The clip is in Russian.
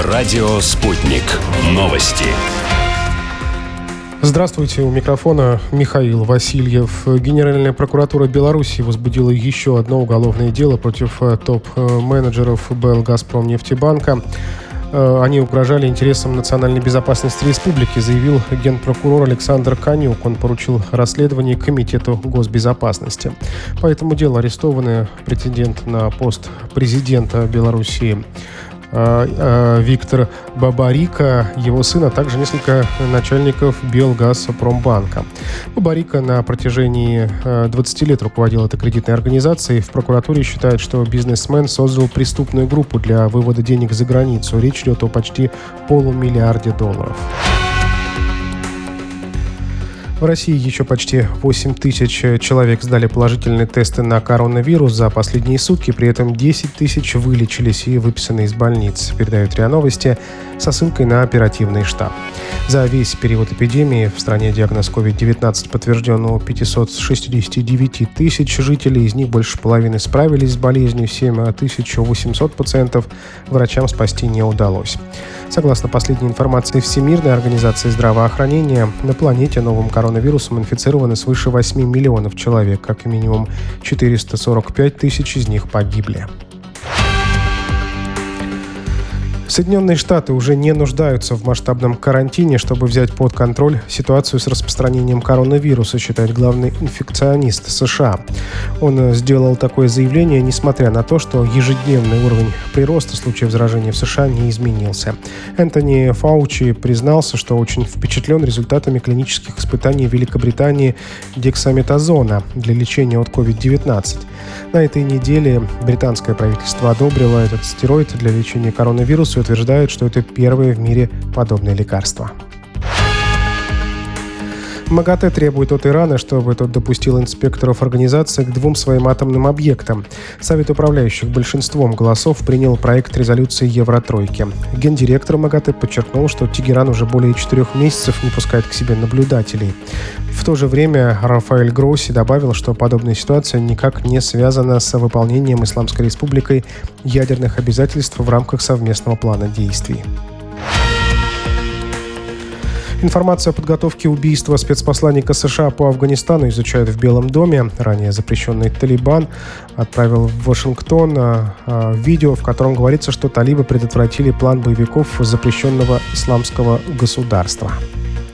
Радио «Спутник». Новости. Здравствуйте, у микрофона Михаил Васильев. Генеральная прокуратура Беларуси возбудила еще одно уголовное дело против топ-менеджеров БЛ «Газпромнефтебанка». Они угрожали интересам национальной безопасности республики, заявил генпрокурор Александр Конюк. Он поручил расследование Комитету госбезопасности. По этому делу арестованы претендент на пост президента Беларуси Виктор Бабарико, его сын, а также несколько начальников Белгазпромбанка. Бабарико на протяжении 20 лет руководил этой кредитной организацией. В прокуратуре считают, что бизнесмен создал преступную группу для вывода денег за границу. Речь идет о почти $500 миллиарда. В России еще почти 8 тысяч человек сдали положительные тесты на коронавирус за последние сутки. При этом 10 тысяч вылечились и выписаны из больниц, передают РИА Новости со ссылкой на оперативный штаб. За весь период эпидемии в стране диагноз COVID-19 подтвержден у 569 тысяч жителей. Из них больше половины справились с болезнью, 7800 пациентов врачам спасти не удалось. Согласно последней информации Всемирной организации здравоохранения, на планете новым коронавирусом инфицированы свыше 8 миллионов человек. Как минимум 445 тысяч из них погибли. Соединенные Штаты уже не нуждаются в масштабном карантине, чтобы взять под контроль ситуацию с распространением коронавируса, считает главный инфекционист США. Он сделал такое заявление, несмотря на то, что ежедневный уровень прироста случаев заражения в США не изменился. Энтони Фаучи признался, что очень впечатлен результатами клинических испытаний в Великобритании дексаметазона для лечения от COVID-19. На этой неделе британское правительство одобрило этот стероид для лечения коронавируса и утверждает, что это первое в мире подобное лекарство. МАГАТЭ требует от Ирана, чтобы тот допустил инспекторов организации к 2 своим атомным объектам. Совет управляющих большинством голосов принял проект резолюции Евротройки. Гендиректор МАГАТЭ подчеркнул, что Тегеран уже более 4 месяцев не пускает к себе наблюдателей. В то же время Рафаэль Гросси добавил, что подобная ситуация никак не связана с выполнением Исламской Республикой ядерных обязательств в рамках совместного плана действий. Информацию о подготовке убийства спецпосланника США по Афганистану изучают в Белом доме. Ранее запрещенный Талибан отправил в Вашингтон видео, в котором говорится, что талибы предотвратили план боевиков запрещенного исламского государства.